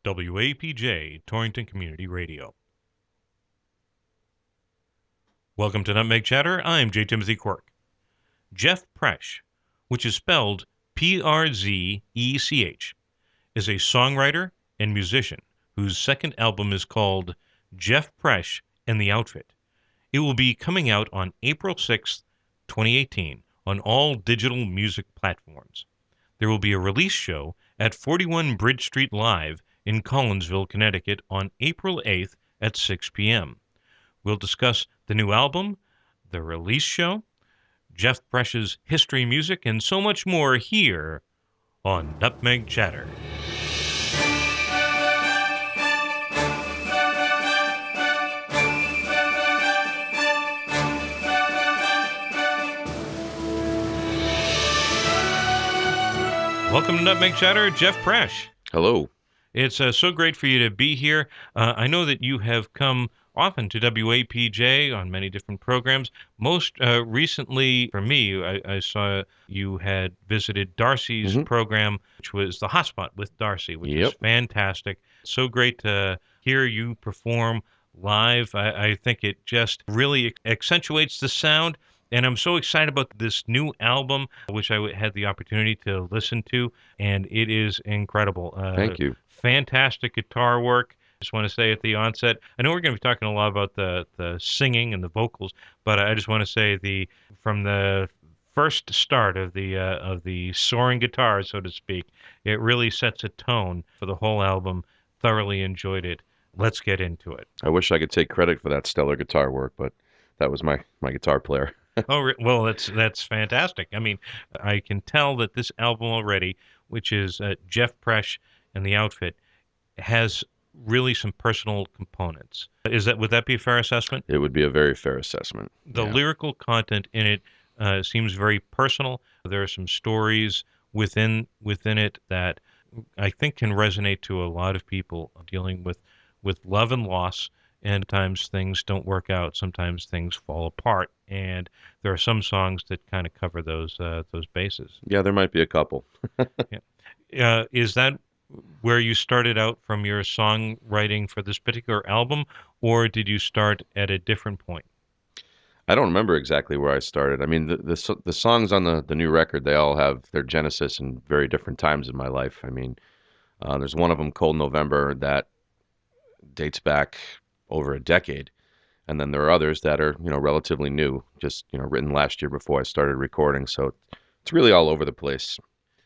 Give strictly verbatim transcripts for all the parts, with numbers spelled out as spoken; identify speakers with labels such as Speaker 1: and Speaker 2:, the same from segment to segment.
Speaker 1: W A P J, Torrington Community Radio. Welcome to Nutmeg Chatter. I'm J. Timothy Quirk. Jeff Presch, which is spelled P R Z E C H, is a songwriter and musician whose second album is called Jeff Presch and the Outfit. It will be coming out on April sixth, twenty eighteen, on all digital music platforms. There will be a release show at forty-one Bridge Street Live in Collinsville, Connecticut on April eighth at six p.m. We'll discuss the new album, the release show, Jeff Presch's history music, and so much more here on Nutmeg Chatter. Welcome to Nutmeg Chatter, Jeff Presch.
Speaker 2: Hello.
Speaker 1: It's uh, so great for you to be here. Uh, I know that you have come often to W A P J on many different programs. Most uh, recently, for me, I, I saw you had visited Darcy's
Speaker 2: mm-hmm.
Speaker 1: program, which was The Hotspot with Darcy, which
Speaker 2: yep.
Speaker 1: is fantastic. So great to hear you perform live. I, I think it just really accentuates the sound. And I'm so excited about this new album, which I had the opportunity to listen to, and it is incredible. Uh,
Speaker 2: Thank you.
Speaker 1: Fantastic guitar work. Just want to say at the onset, I know we're going to be talking a lot about the, the singing and the vocals, but I just want to say the from the first start of the uh, of the soaring guitar, so to speak, it really sets a tone for the whole album. Thoroughly enjoyed it. Let's get into it.
Speaker 2: I wish I could take credit for that stellar guitar work, but that was my, my guitar player.
Speaker 1: Oh, well, that's that's fantastic. I mean, I can tell that this album already, which is uh, Jeff Presch and the Outfit, has really some personal components. Is that would that be a fair assessment?
Speaker 2: It would be a very fair assessment.
Speaker 1: The
Speaker 2: yeah.
Speaker 1: lyrical content in it uh, seems very personal. There are some stories within within it that I think can resonate to a lot of people dealing with with love and loss. And sometimes things don't work out. Sometimes things fall apart. And there are some songs that kind of cover those uh, those bases.
Speaker 2: Yeah, there might be a couple.
Speaker 1: yeah. uh, is that where you started out from your songwriting for this particular album, or did you start at a different point?
Speaker 2: I don't remember exactly where I started. I mean, the the, the songs on the, the new record, they all have their genesis in very different times in my life. I mean, uh, there's one of them, Cold November, that dates back over a decade. And then there are others that are, you know, relatively new, just, you know, written last year before I started recording. So it's really all over the place.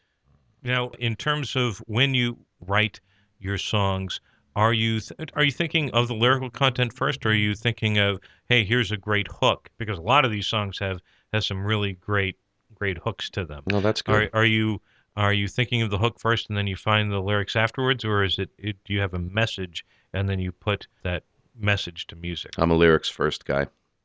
Speaker 1: Now, in terms of when you write your songs, are you th- are you thinking of the lyrical content first, or are you thinking of, hey, here's a great hook? Because a lot of these songs have, have some really great great hooks to them.
Speaker 2: No, that's good.
Speaker 1: Are, are you are you thinking of the hook first and then you find the lyrics afterwards, or is it, it do you have a message and then you put that message to music?
Speaker 2: I'm a lyrics first guy.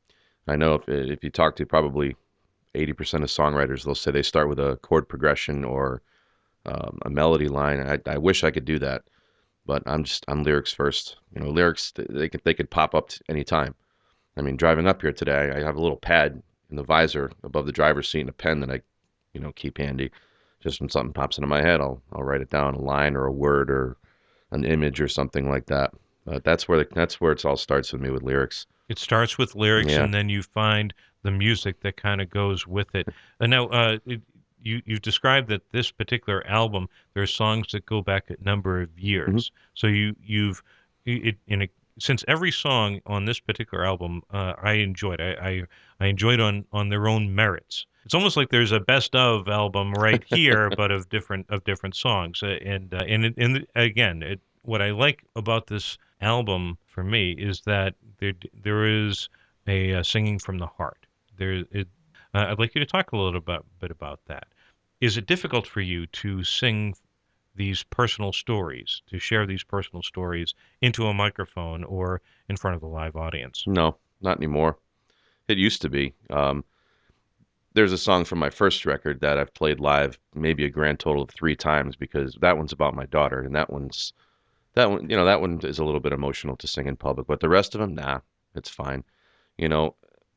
Speaker 2: I know if if you talk to probably eighty percent of songwriters, they'll say they start with a chord progression or um, a melody line. I, I wish I could do that, but I'm just I'm lyrics first. You know, lyrics they could they could pop up t- any time. I mean, driving up here today, I have a little pad in the visor above the driver's seat and a pen that I, you know, keep handy. Just when something pops into my head, I'll I'll write it down, a line or a word or an image or something like that. Uh, that's where the, that's where it all starts with me with lyrics.
Speaker 1: It starts with lyrics,
Speaker 2: yeah.
Speaker 1: and then you find the music that kind of goes with it. And now, uh, it, you you've described that this particular album, there are songs that go back a number of years.
Speaker 2: Mm-hmm.
Speaker 1: So you you've it in a since every song on this particular album, uh, I enjoyed. I, I I enjoyed on on their own merits. It's almost like there's a best of album right here, but of different of different songs. Uh, and uh, and and again, it, what I like about this album for me is that there there is a, a singing from the heart. There, it, uh, I'd like you to talk a little bit, bit about that. Is it difficult for you to sing these personal stories, to share these personal stories into a microphone or in front of a live audience?
Speaker 2: No, not anymore. It used to be. Um, there's a song from my first record that I've played live maybe a grand total of three times because that one's about my daughter, and that one's that one, you know, that one is a little bit emotional to sing in public. But the rest of them, nah, it's fine. You know,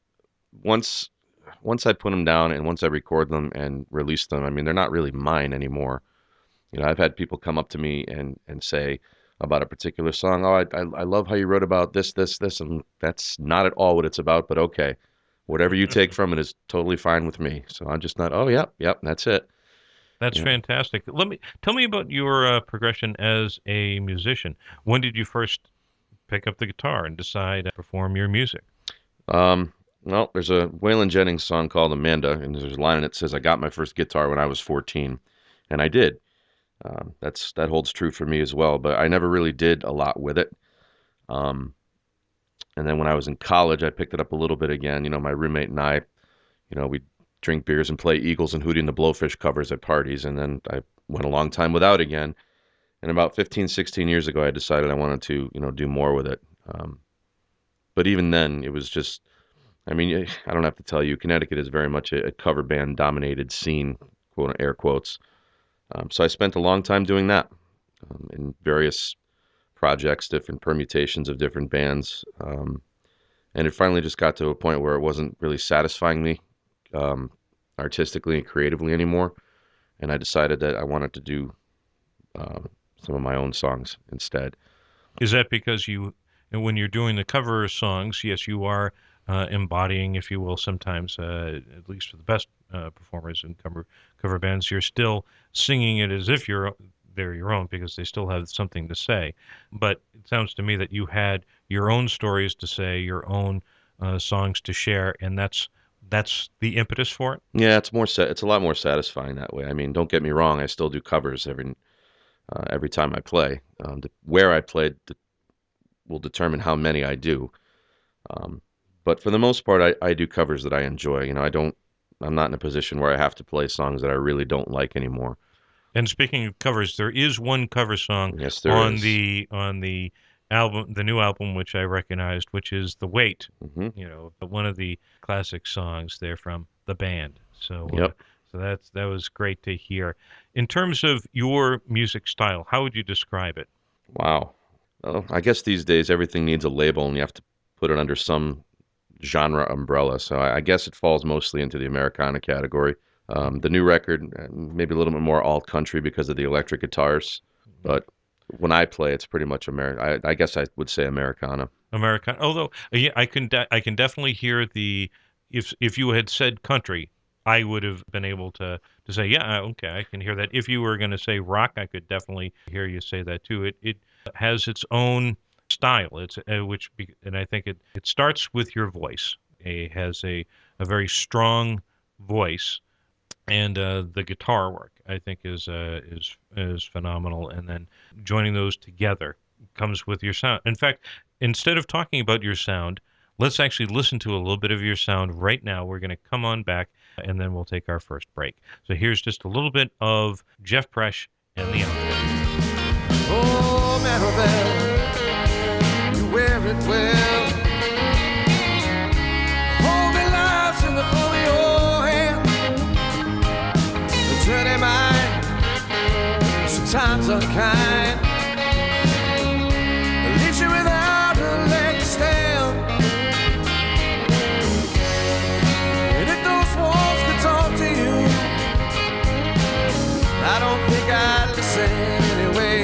Speaker 2: once once I put them down and once I record them and release them, I mean, they're not really mine anymore. You know, I've had people come up to me and, and say, about a particular song. Oh, I, I I love how you wrote about this, this, this, and that's not at all what it's about. But okay, whatever you take from it is totally fine with me. So I'm just not. Oh, yep, yep, that's it.
Speaker 1: That's
Speaker 2: Yeah.
Speaker 1: fantastic. Let me tell me about your uh, progression as a musician. When did you first pick up the guitar and decide to perform your music?
Speaker 2: Um. Well, there's a Waylon Jennings song called Amanda, and there's a line in it that says, "I got my first guitar when I was fourteen," and I did. Um, that's that holds true for me as well. But I never really did a lot with it. Um, and then when I was in college, I picked it up a little bit again. You know, my roommate and I, you know, we drink beers and play Eagles and Hootie and the Blowfish covers at parties. And then I went a long time without again. And about fifteen, sixteen years ago, I decided I wanted to, you know, do more with it. Um, but even then, it was just, I mean, I don't have to tell you, Connecticut is very much a, a cover band dominated scene, quote air quotes. Um, so I spent a long time doing that um, in various projects, different permutations of different bands. Um, and it finally just got to a point where it wasn't really satisfying me um, artistically and creatively anymore. And I decided that I wanted to do uh, some of my own songs instead.
Speaker 1: Is that because you, when you're doing the cover songs, yes, you are uh, embodying, if you will, sometimes, uh, at least for the best uh, performers in cover cover bands, you're still singing it as if you're they're your own because they still have something to say. But it sounds to me that you had your own stories to say, your own uh, songs to share, and that's that's the impetus for it.
Speaker 2: Yeah, it's more sa- it's a lot more satisfying that way. I mean, don't get me wrong, I still do covers every uh, every time I play. Um, the, where I play de- will determine how many I do. Um, but for the most part, I, I do covers that I enjoy. You know, I don't. I'm not in a position where I have to play songs that I really don't like anymore.
Speaker 1: And speaking of covers, there is one cover song
Speaker 2: Yes, there
Speaker 1: on
Speaker 2: is.
Speaker 1: the on the album, the new album, which I recognized, which is "The Wait."
Speaker 2: Hmm.
Speaker 1: You know, one of the classic songs there from the band. So, uh,
Speaker 2: Yep.
Speaker 1: so that's that was great to hear. In terms of your music style, how would you describe it?
Speaker 2: Wow. Well, I guess these days everything needs a label, and you have to put it under some genre umbrella. So I, I guess it falls mostly into the Americana category. Um, the new record, uh, maybe a little bit more alt country because of the electric guitars, but when I play, it's pretty much American. I, I guess I would say Americana.
Speaker 1: Americana. Although uh, yeah, I can de- I can definitely hear the if if you had said country, I would have been able to to say yeah, uh, okay, I can hear that. If you were going to say rock, I could definitely hear you say that too. It it has its own style. It's uh, which be, and I think it it starts with your voice. It has a a very strong voice, and uh, the guitar work I think is uh, is is phenomenal. And then joining those together comes with your sound. In fact, instead of talking about your sound, let's actually listen to a little bit of your sound right now. We're going to come on back, and then we'll take our first break. So here's just a little bit of Jeff Presh and the Outfit.
Speaker 3: Oh, Maribel, you wear it well. Hold the lives in the palm of your hand. The dirty mind, sometimes unkind, leaves you without a leg to stand. And if those walls could talk to you, I don't think I'd listen anyway.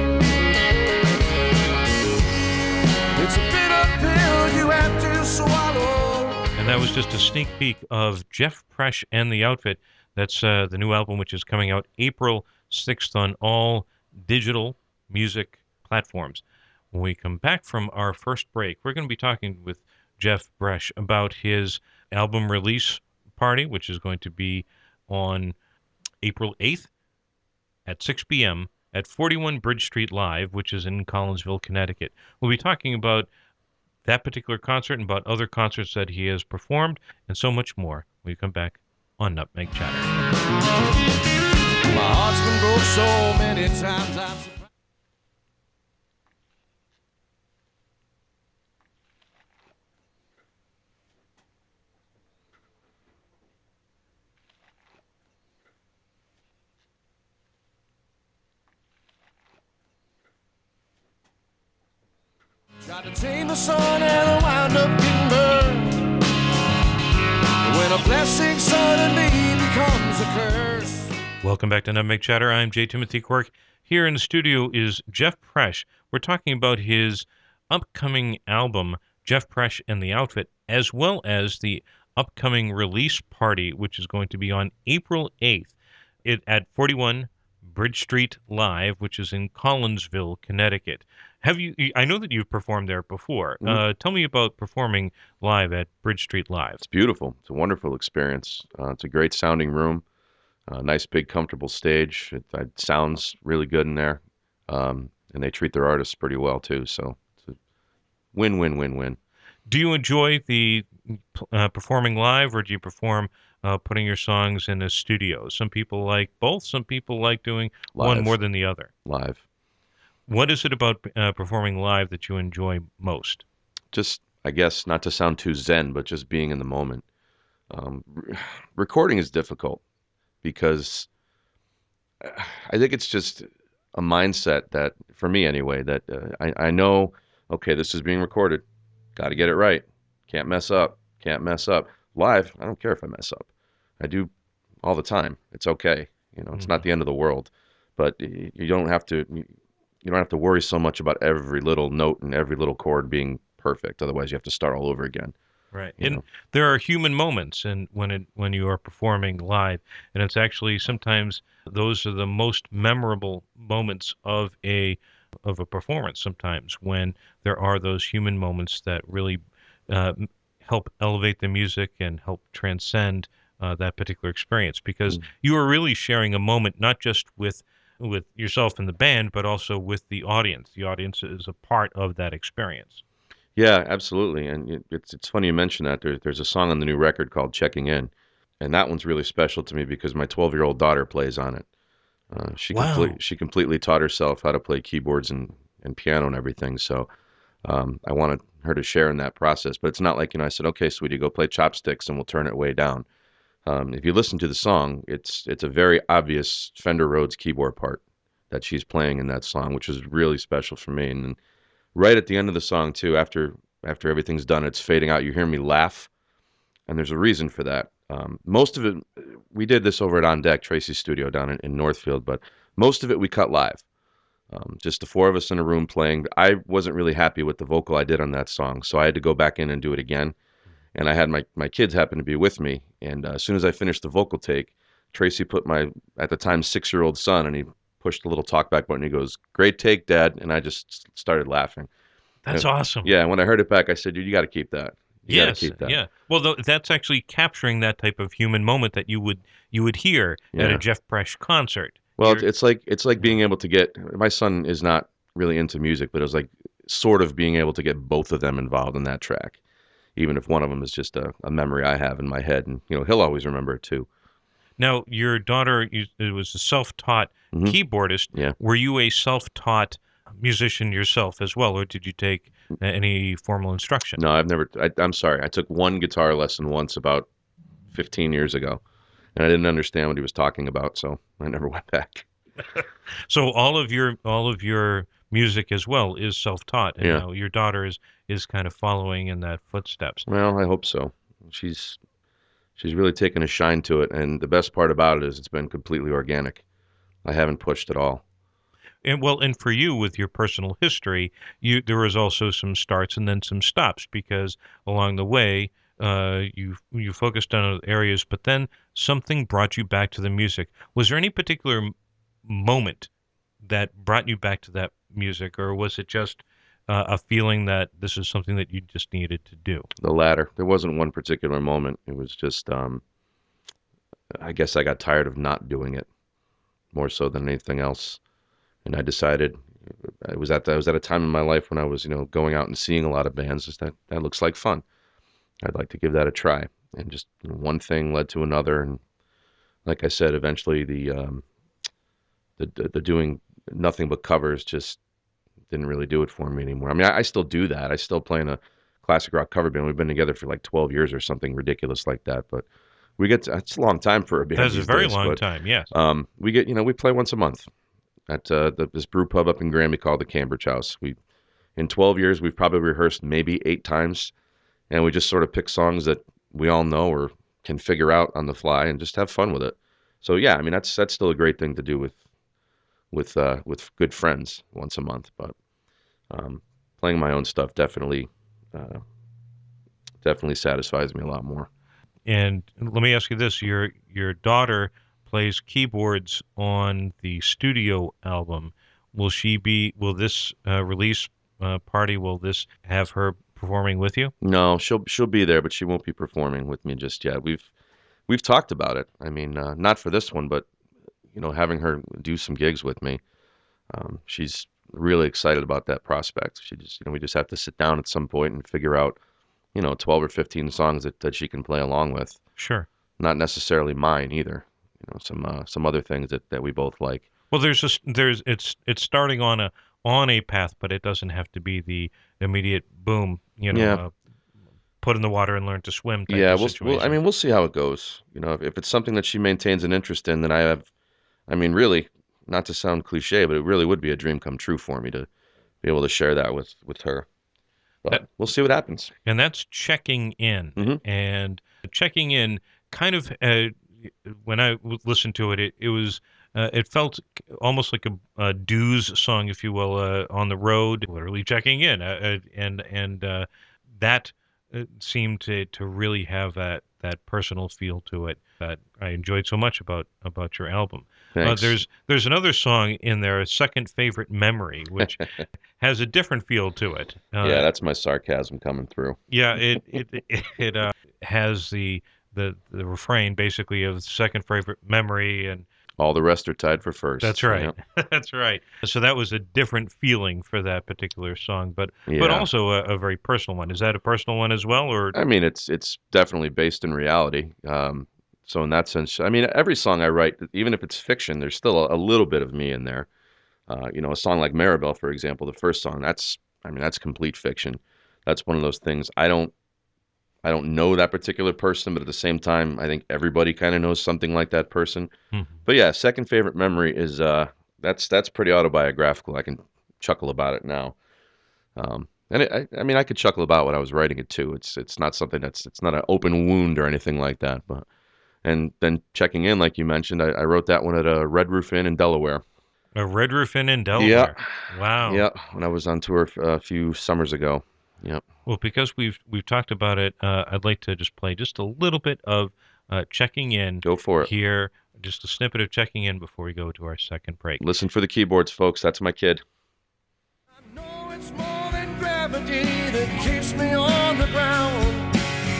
Speaker 3: It's a bitter pill you have to swallow.
Speaker 1: And that was just a sneak peek of Jeff Presh and the Outfit. That's uh, the new album, which is coming out April sixth on all digital music platforms. When we come back from our first break, we're going to be talking with Jeff Presh about his album release party, which is going to be on April eighth at six p.m. at forty-one Bridge Street Live, which is in Collinsville, Connecticut. We'll be talking about that particular concert and about other concerts that he has performed and so much more when we come back on Nutmeg Chatter.
Speaker 3: My heart's been broke so many times I'm surprised. Tried to tame the sun and I wound up getting burned. When a blessing suddenly becomes a curse.
Speaker 1: Welcome back to Nutmeg Chatter. I'm J. Timothy Quirk. Here in the studio is Jeff Presch. We're talking about his upcoming album, Jeff Presch and the Outfit, as well as the upcoming release party, which is going to be on April eighth it, at forty-one Bridge Street Live, which is in Collinsville, Connecticut. Have you? I know that you've performed there before.
Speaker 2: Mhm.
Speaker 1: Uh, tell me about performing live at Bridge Street Live.
Speaker 2: It's beautiful. It's a wonderful experience. Uh, it's a great sounding room. Uh, nice, big, comfortable stage. It, it sounds really good in there, um, and they treat their artists pretty well too. So it's a win, win, win, win.
Speaker 1: Do you enjoy the uh, performing live, or do you perform uh, putting your songs in a studio? Some people like both. Some people like doing one
Speaker 2: Live.
Speaker 1: more than the other.
Speaker 2: Live.
Speaker 1: What is it about uh, performing live that you enjoy most?
Speaker 2: Just, I guess, not to sound too zen, but just being in the moment. Um, re- recording is difficult because uh, I think it's just a mindset that, for me anyway, that uh, I, I know, okay, this is being recorded. Got to get it right. Can't mess up. Can't mess up. Live, I don't care if I mess up. I do all the time. It's okay. You know, it's
Speaker 1: Mhm.
Speaker 2: not the end of the world. But y- you don't have to. You don't have to worry so much about every little note and every little chord being perfect. Otherwise, you have to start all over again.
Speaker 1: Right.
Speaker 2: You
Speaker 1: And
Speaker 2: know.
Speaker 1: there are human moments and when it when you are performing live, and it's actually sometimes those are the most memorable moments of a of a performance sometimes when there are those human moments that really uh, m- help elevate the music and help transcend uh, that particular experience because
Speaker 2: Mm.
Speaker 1: you are really sharing a moment not just with with yourself and the band but also with the audience. The audience is a part of that experience.
Speaker 2: Yeah, absolutely. And it, it's it's funny you mention that. There, there's a song on the new record called "Checking In," and that one's really special to me because my twelve year old daughter plays on it. Uh, she complete
Speaker 1: Wow.
Speaker 2: she completely taught herself how to play keyboards and, and piano and everything. So um, I wanted her to share in that process. But it's not like, you know, I said, okay, sweetie, go play chopsticks and we'll turn it way down. Um, if you listen to the song, it's it's a very obvious Fender Rhodes keyboard part that she's playing in that song, which is really special for me. And then right at the end of the song too, after after everything's done, it's fading out. You hear me laugh, and there's a reason for that. Um, most of it, we did this over at On Deck, Tracy's studio down in, in Northfield, but most of it we cut live. Um, just the four of us in a room playing. I wasn't really happy with the vocal I did on that song, so I had to go back in and do it again. And I had my, my kids happen to be with me. And uh, as soon as I finished the vocal take, Tracy put my, at the time, six year old son, and he pushed the little talkback button. He goes, "Great take, Dad." And I just started laughing.
Speaker 1: That's
Speaker 2: And,
Speaker 1: awesome.
Speaker 2: yeah, when I heard it back, I said, "Dude, you got to keep that. You got to
Speaker 1: Yes,
Speaker 2: keep that."
Speaker 1: yeah. Well, tho- that's actually capturing that type of human moment that you would you would hear at a
Speaker 2: Yeah.
Speaker 1: Jeff Presch concert.
Speaker 2: Well, it's,
Speaker 1: You're,
Speaker 2: it's like it's like being able to get. My son is not really into music, but it was like sort of being able to get both of them involved in that track, even if one of them is just a, a memory I have in my head, and you know he'll always remember it too.
Speaker 1: now, your daughter you, it was a self-taught
Speaker 2: Hmm.
Speaker 1: keyboardist.
Speaker 2: Yeah.
Speaker 1: Were you a self-taught musician yourself as well, or did you take uh, any formal instruction?
Speaker 2: No, I've never. I, I'm sorry. I took one guitar lesson once about fifteen years ago, and I didn't understand what he was talking about, so I never went back.
Speaker 1: So all of your all of your music as well is self-taught, and
Speaker 2: Yeah.
Speaker 1: now your daughter is is kind of following in that footsteps.
Speaker 2: Well, I hope so. She's she's really taken a shine to it, and the best part about it is it's been completely organic. I haven't pushed at all.
Speaker 1: And well, and for you with your personal history, you there was also some starts and then some stops because along the way, uh, you you focused on other areas, but then something brought you back to the music. Was there any particular m- moment that brought you back to that music, or was it just uh, a feeling that this is something that you just needed to do?
Speaker 2: The latter. There wasn't one particular moment. It was just, um, I guess I got tired of not doing it more so than anything else. And I decided I was at the, I was at a time in my life when I was, you know, going out and seeing a lot of bands. Just that that looks like fun. I'd like to give that a try. And just you know, one thing led to another. And like I said, eventually the, um, the, the, the doing nothing but covers just didn't really do it for me anymore. I mean, I, I still do that. I still play in a classic rock cover band. We've been together for like twelve years or something ridiculous like that. But we get to, it's a long time for a band
Speaker 1: That's a
Speaker 2: these
Speaker 1: very
Speaker 2: days,
Speaker 1: long
Speaker 2: but,
Speaker 1: time. Yes.
Speaker 2: um, we get, you know, we play once a month at uh, the, this brew pub up in Granby called the Cambridge House. We, in twelve years, we've probably rehearsed maybe eight times, and we just sort of pick songs that we all know or can figure out on the fly and just have fun with it. So yeah, I mean that's that's still a great thing to do with with uh, with good friends once a month. But um, playing my own stuff definitely uh, definitely satisfies me a lot more.
Speaker 1: And let me ask you this: your your daughter plays keyboards on the studio album. Will she be? Will this uh, release uh, party? Will this have her performing with you?
Speaker 2: No, she'll she'll be there, but she won't be performing with me just yet. We've we've talked about it. I mean, uh, not for this one, but you know, having her do some gigs with me. Um, she's really excited about that prospect. She just, you know, we just have to sit down at some point and figure out, you know, twelve or fifteen songs that, that she can play along with.
Speaker 1: Sure.
Speaker 2: Not necessarily mine either. You know, some uh, some other things that, that we both like.
Speaker 1: Well, there's just there's it's it's starting on a on a path, but it doesn't have to be the immediate boom. You know,
Speaker 2: Yeah.
Speaker 1: uh, put in the water and learn to swim type
Speaker 2: Yeah,
Speaker 1: of
Speaker 2: we'll,
Speaker 1: situation.
Speaker 2: we'll I mean, we'll see how it goes. You know, if, if it's something that she maintains an interest in, then I have, I mean, really, not to sound cliche, but it really would be a dream come true for me to be able to share that with with her. But
Speaker 1: That-
Speaker 2: we'll see what happens.
Speaker 1: and that's checking in.
Speaker 2: Mhm.
Speaker 1: And checking in kind of uh, when I w- listened to it, it, it was uh, it felt almost like a, a dues song, if you will, uh, on the road, literally checking in, uh, uh, and and uh, that uh, seemed to, to really have that, that personal feel to it that I enjoyed so much about about your album. Uh,
Speaker 2: Thanks.
Speaker 1: there's there's another song in there, Second Favorite Memory, which has a different feel to it. Uh,
Speaker 2: Yeah, that's my sarcasm coming through.
Speaker 1: yeah, it it it, it uh, has the the the refrain basically of second favorite memory, and
Speaker 2: All the rest are tied for first.
Speaker 1: that's right,
Speaker 2: Yep.
Speaker 1: that's right. So that was a different feeling for that particular song, but but
Speaker 2: Yeah.
Speaker 1: also a, a very personal one. Is that a personal one as well, or
Speaker 2: I mean, it's it's definitely based in reality. Um, so in that sense, I mean, every song I write, even if it's fiction, there's still a, a little bit of me in there. Uh, you know, a song like Maribel, for example, the first song, that's, I mean, that's complete fiction. That's one of those things. I don't, I don't know that particular person, but at the same time, I think everybody kind of knows something like that person.
Speaker 1: Mhm.
Speaker 2: But yeah, second favorite memory is uh, that's that's pretty autobiographical. I can chuckle about it now. Um, and it, I, I mean, I could chuckle about what I was writing it too. It's it's not something that's it's not an open wound or anything like that. But and then checking in, like you mentioned, I, I wrote that one at a Red Roof Inn in Delaware.
Speaker 1: a Red Roof Inn in Delaware? Wow.
Speaker 2: Yeah, when I was on tour a few summers ago. Yep.
Speaker 1: Well, because we've we've talked about it, uh, I'd like to just play just a little bit of uh, checking in
Speaker 2: Go for it.
Speaker 1: here, just a snippet of checking in before we go to our second break.
Speaker 2: Listen for the keyboards, folks. That's my kid.
Speaker 3: I know it's more than gravity that keeps me on the ground.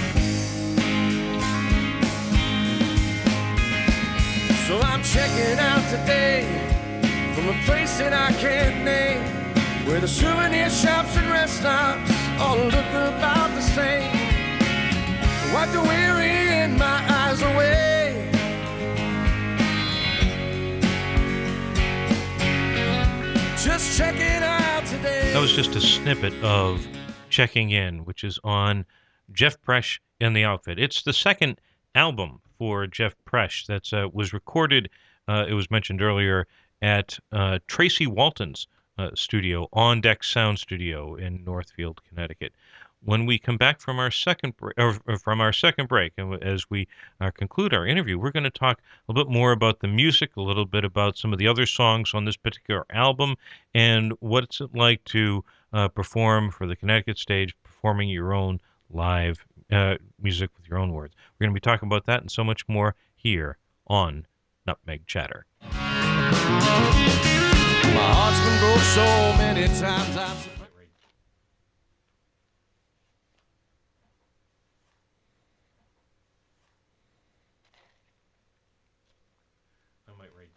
Speaker 3: So I'm checking out today from a place that I can't name, where the souvenir shops and rest stops all look about the same. Wipe the weary in my eyes away. Just checking out today.
Speaker 1: That was just a snippet of Checking In, which is on Jeff Presh and the Outfit. It's the second album for Jeff Presh that uh, was recorded, uh, it was mentioned earlier, at uh, Tracy Walton's uh, studio, On Deck Sound Studio in Northfield, Connecticut. When we come back from our second break, or from our second break, and as we uh, conclude our interview, we're going to talk a little bit more about the music, a little bit about some of the other songs on this particular album, and what's it like to uh, perform for the Connecticut stage, performing your own live uh, music with your own words. We're going to be talking about that and so much more here on Nutmeg Chatter.
Speaker 3: My heart's been broke so many times I've
Speaker 1: I might read.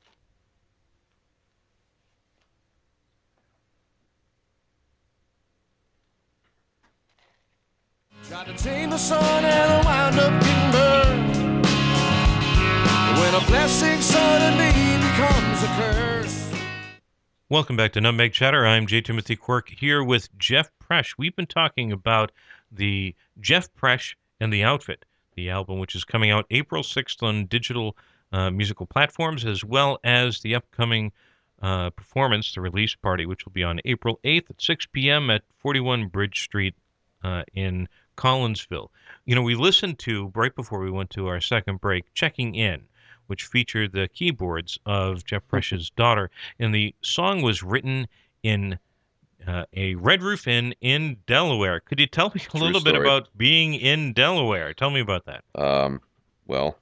Speaker 3: tried to tame the sun and I wound up getting burned. When a blessing suddenly becomes a curse.
Speaker 1: Welcome back to Nutmeg Chatter. I'm J. Timothy Quirk here with Jeff Presh. We've been talking about the Jeff Presh and the Outfit, the album which is coming out April sixth on digital uh, musical platforms, as well as the upcoming uh, performance, the release party, which will be on April eighth at six p.m. at forty-one Bridge Street uh, in Collinsville. You know, we listened to, right before we went to our second break, Checking In, which featured the keyboards of Jeff Presch's daughter. And the song was written in uh, a Red Roof Inn in Delaware. Could you tell me a
Speaker 2: True
Speaker 1: little bit
Speaker 2: story.
Speaker 1: about being in Delaware? Tell me about that.
Speaker 2: Um, well,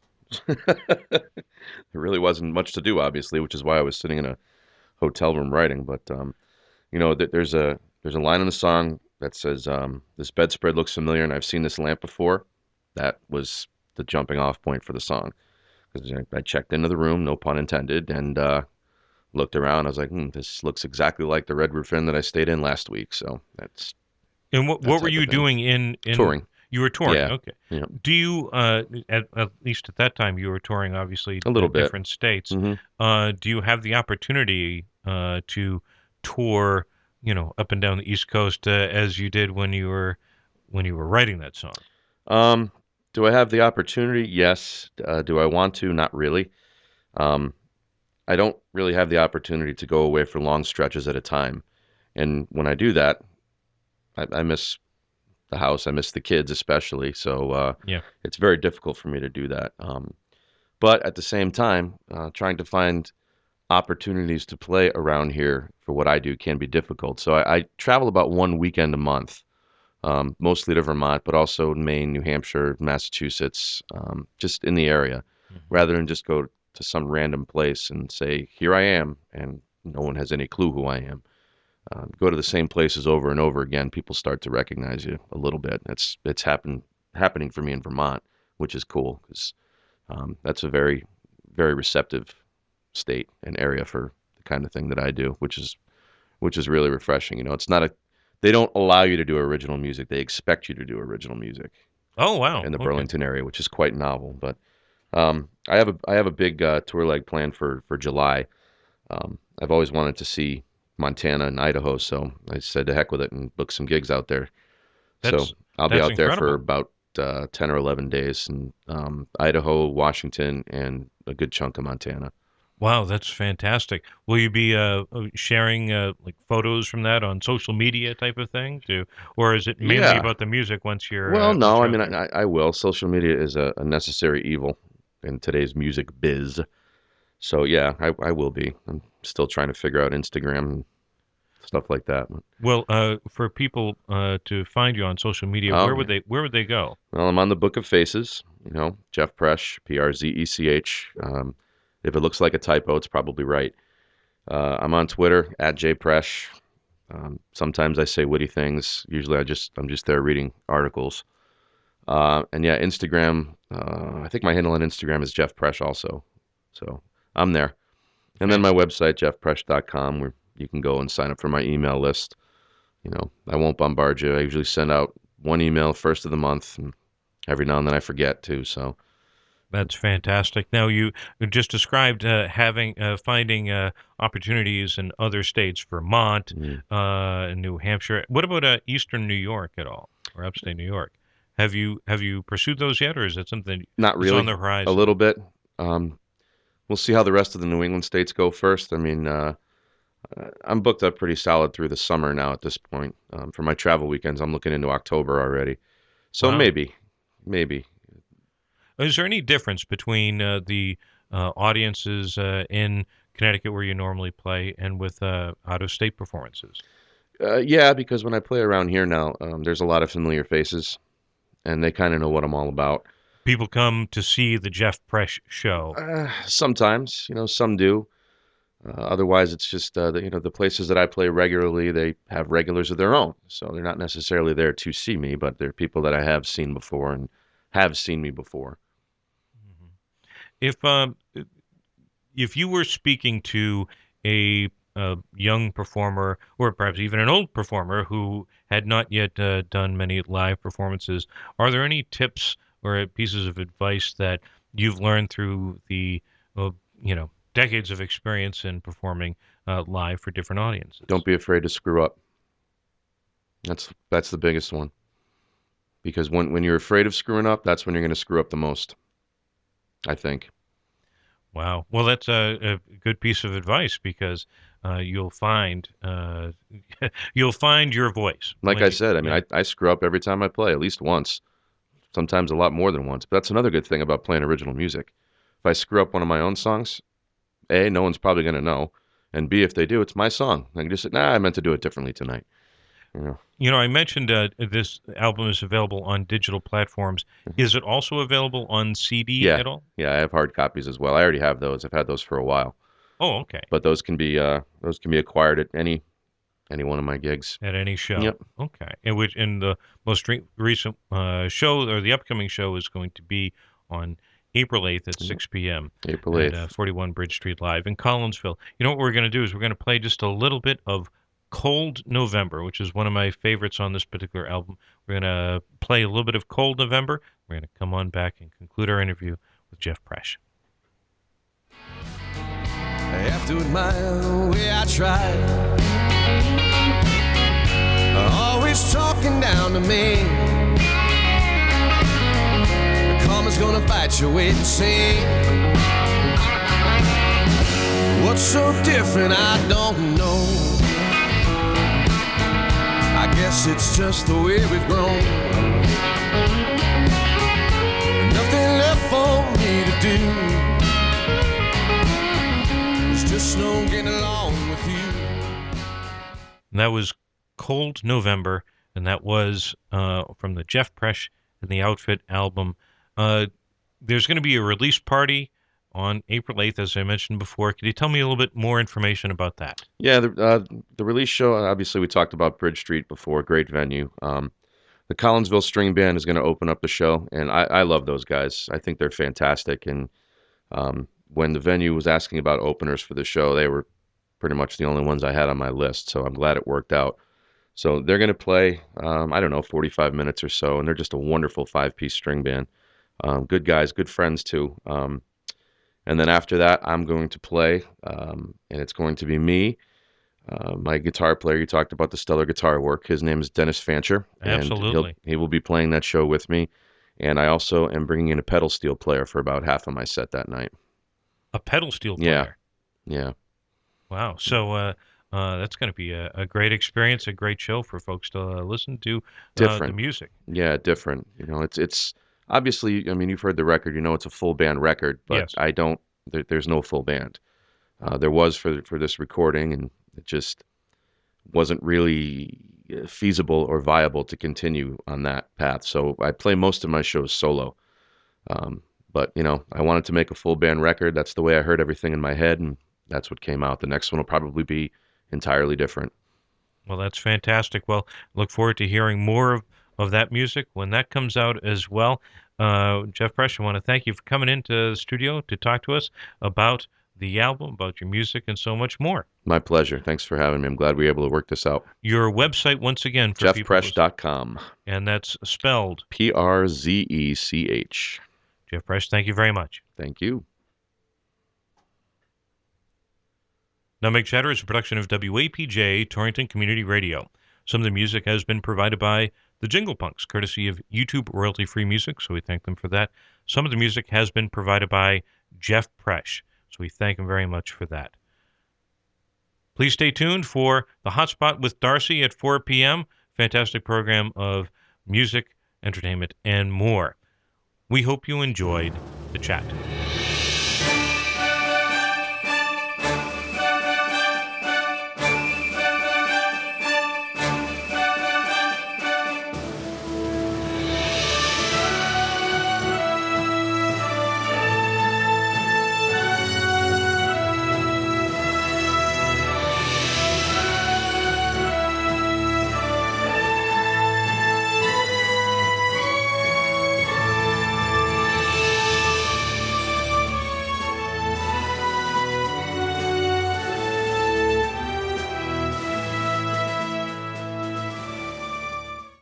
Speaker 2: there really wasn't much to do, obviously, which is why I was sitting in a hotel room writing. But um, you know, th- there's a there's a line in the song that says, um, "This bedspread looks familiar, and I've seen this lamp before." That was the jumping off point for the song, because I, I checked into the room, no pun intended, and uh, looked around. I was like, hmm, "This looks exactly like the Red Roof Inn that I stayed in last week." So that's
Speaker 1: And what
Speaker 2: that
Speaker 1: what were
Speaker 2: type
Speaker 1: you
Speaker 2: of thing.
Speaker 1: doing in, in
Speaker 2: Touring.
Speaker 1: You were touring,
Speaker 2: Yeah.
Speaker 1: okay.
Speaker 2: Yeah.
Speaker 1: Do you, uh, at, at least at that time, you were touring, obviously,
Speaker 2: A little
Speaker 1: in
Speaker 2: bit.
Speaker 1: different states.
Speaker 2: hmm
Speaker 1: Uh, do you have the opportunity uh, to tour, you know, up and down the East Coast uh, as you did when you were when you were writing that song?
Speaker 2: Um, do I have the opportunity? Yes. Uh, do I want to? Not really. Um, I don't really have the opportunity to go away for long stretches at a time. And when I do that, I, I miss the house. I miss the kids, especially. So uh,
Speaker 1: Yeah.
Speaker 2: it's very difficult for me to do that. Um, but at the same time, uh, trying to find opportunities to play around here for what I do can be difficult. So I, I travel about one weekend a month, um, mostly to Vermont, but also Maine, New Hampshire, Massachusetts, um, just in the area,
Speaker 1: Mhm.
Speaker 2: rather than just go to some random place and say, "Here I am," and no one has any clue who I am. Um, go to the same places over and over again, people start to recognize you a little bit. That's it's happened happening for me in Vermont, which is cool because um, that's a very very receptive state and area for the kind of thing that I do, which is which is really refreshing. You know, it's not a they don't allow you to do original music; they expect you to do original music
Speaker 1: Oh, wow.
Speaker 2: in the
Speaker 1: Okay.
Speaker 2: Burlington area, which is quite novel. But um, I have a I have a big uh, tour leg planned for for July. Um, I've always wanted to see Montana and Idaho, so I said to heck with it and booked some gigs out there.
Speaker 1: That's
Speaker 2: So I'll be
Speaker 1: that's
Speaker 2: out there for
Speaker 1: incredible.
Speaker 2: about uh, ten or eleven days in um, Idaho, Washington, and a good chunk of Montana.
Speaker 1: Wow, that's fantastic. Will you be uh, uh, sharing uh, like photos from that on social media type of thing too, or is it mainly
Speaker 2: Yeah.
Speaker 1: about the music once you're
Speaker 2: Well,
Speaker 1: uh, once
Speaker 2: no, I
Speaker 1: you're out
Speaker 2: mean,
Speaker 1: there?
Speaker 2: I, I will. Social media is a, a necessary evil in today's music biz. So yeah, I, I will be. I'm still trying to figure out Instagram and stuff like that.
Speaker 1: Well, uh, for people uh, to find you on social media,
Speaker 2: Oh,
Speaker 1: where would
Speaker 2: yeah.
Speaker 1: they where would they go?
Speaker 2: Well, I'm on the Book of Faces, you know, Jeff Presch, P R Z E C H. Um, if it looks like a typo, it's probably right. Uh, I'm on Twitter at jpresch. Um, sometimes I say witty things. Usually, I just I'm just there reading articles. Uh, and yeah, Instagram. Uh, I think my handle on Instagram is Jeff Presch also. So I'm there. And then my website, jeff presch dot com, where you can go and sign up for my email list. You know, I won't bombard you. I usually send out one email first of the month, and every now and then I forget too. So
Speaker 1: That's fantastic. Now you just described uh, having uh, finding uh, opportunities in other states, Vermont,
Speaker 2: mm,
Speaker 1: uh, New Hampshire. What about uh, Eastern New York at all, or upstate New York? Have you have you pursued those yet, or is that something
Speaker 2: not
Speaker 1: that's on
Speaker 2: really.
Speaker 1: the
Speaker 2: A
Speaker 1: horizon?
Speaker 2: little bit. Um, we'll see how the rest of the New England states go first. I mean, uh, uh, I'm booked up pretty solid through the summer now at this point. Um, for my travel weekends, I'm looking into October already. So
Speaker 1: Wow.
Speaker 2: maybe, maybe.
Speaker 1: Is there any difference between uh, the uh, audiences uh, in Connecticut where you normally play and with uh, out-of-state performances?
Speaker 2: Uh, yeah, because when I play around here now, um, there's a lot of familiar faces, and they kind of know what I'm all about.
Speaker 1: People come to see the Jeff Presch show.
Speaker 2: Uh, sometimes, you know, some do. Uh, otherwise, it's just uh, the, you know the places that I play regularly. They have regulars of their own, so they're not necessarily there to see me, but they're people that I have seen before and have seen me before.
Speaker 1: Mhm. If um, if you were speaking to a, a young performer, or perhaps even an old performer who had not yet uh, done many live performances, are there any tips or pieces of advice that you've learned through the, uh, you know, decades of experience in performing uh, live for different audiences?
Speaker 2: Don't be afraid to screw up. That's that's the biggest one. Because when when you're afraid of screwing up, that's when you're going to screw up the most. I think.
Speaker 1: Wow. Well, that's a, a good piece of advice because uh, you'll find uh, you'll find your voice.
Speaker 2: Like
Speaker 1: when
Speaker 2: I
Speaker 1: you-
Speaker 2: said, I mean,
Speaker 1: yeah.
Speaker 2: I, I screw up every time I play, at least once. Sometimes a lot more than once. But that's another good thing about playing original music. if I screw up one of my own songs, A, no one's probably going to know. And B, if they do, it's my song. I can just say, nah, I meant to do it differently tonight. You know,
Speaker 1: you know I mentioned uh, this album is available on digital platforms. Is it also available on C D
Speaker 2: yeah.
Speaker 1: at all?
Speaker 2: Yeah, I have hard copies as well. I already have those. I've had those for a while.
Speaker 1: Oh, okay.
Speaker 2: But those can be uh, those can be acquired at any any one of my gigs.
Speaker 1: At any show.
Speaker 2: Yep.
Speaker 1: Okay. And which in the most re- recent uh, show, or the upcoming show, is going to be on April eighth at six p.m.
Speaker 2: April eighth.
Speaker 1: At uh, forty-one Bridge Street Live in Collinsville. You know what we're going to do is we're going to play just a little bit of Cold November, which is one of my favorites on this particular album. We're going to play a little bit of Cold November. We're going to come on back and conclude our interview with Jeff Presch.
Speaker 3: I have to admire the way I tried. Always talking down to me. The karma's gonna bite you, wait and see. What's so different, I don't know. I guess it's just the way we've grown. Nothing left for me to do. Just no getting along with you.
Speaker 1: And that was Cold November, and that was uh, from the Jeff Presch and the Outfit album. Uh, there's going to be a release party on April eighth, as I mentioned before. Could you tell me a little bit more information about that?
Speaker 2: Yeah, the uh, the release show, obviously we talked about Bridge Street before, great venue. Um, the Collinsville String Band is going to open up the show, and I, I love those guys. I think they're fantastic, and um, when the venue was asking about openers for the show, they were pretty much the only ones I had on my list, so I'm glad it worked out. So they're going to play, um, I don't know, forty-five minutes or so, and they're just a wonderful five-piece string band. Um, good guys, good friends too. Um, and then after that, I'm going to play, um, and it's going to be me, uh, my guitar player. You talked about the stellar guitar work. His name is Dennis Fancher.
Speaker 1: Absolutely.
Speaker 2: And he will be playing that show with me. And I also am bringing in a pedal steel player for about half of my set that night.
Speaker 1: A pedal steel player?
Speaker 2: Yeah. Yeah.
Speaker 1: Wow. So uh, uh, that's going to be a, a great experience, a great show for folks to uh, listen to uh,
Speaker 2: different.
Speaker 1: the music.
Speaker 2: Yeah, different. You know, it's it's obviously, I mean, you've heard the record, you know it's a full band record, but
Speaker 1: yes.
Speaker 2: I don't, there, there's no full band. Uh, there was for for this recording, and it just wasn't really feasible or viable to continue on that path. So I play most of my shows solo. Um, but, you know, I wanted to make a full band record. That's the way I heard everything in my head, and that's what came out. The next one will probably be entirely different.
Speaker 1: Well, that's fantastic. Well, look forward to hearing more of, of that music when that comes out as well. Uh, Jeff Presch, I want to thank you for coming into the studio to talk to us about the album, about your music, and so much more.
Speaker 2: My pleasure. Thanks for having me. I'm glad we were able to work this out.
Speaker 1: Your website, once again, for
Speaker 2: jeff
Speaker 1: people.
Speaker 2: presch dot com.
Speaker 1: And that's spelled?
Speaker 2: P R Z E C H.
Speaker 1: Jeff Presch, thank you very much.
Speaker 2: Thank you.
Speaker 1: Nutmeg Chatter is a production of W A P J, Torrington Community Radio. Some of the music has been provided by the Jingle Punks, courtesy of YouTube royalty-free music, so we thank them for that. Some of the music has been provided by Jeff Presch, so we thank him very much for that. Please stay tuned for The Hotspot with Darcy at four p.m. Fantastic program of music, entertainment, and more. We hope you enjoyed the chat.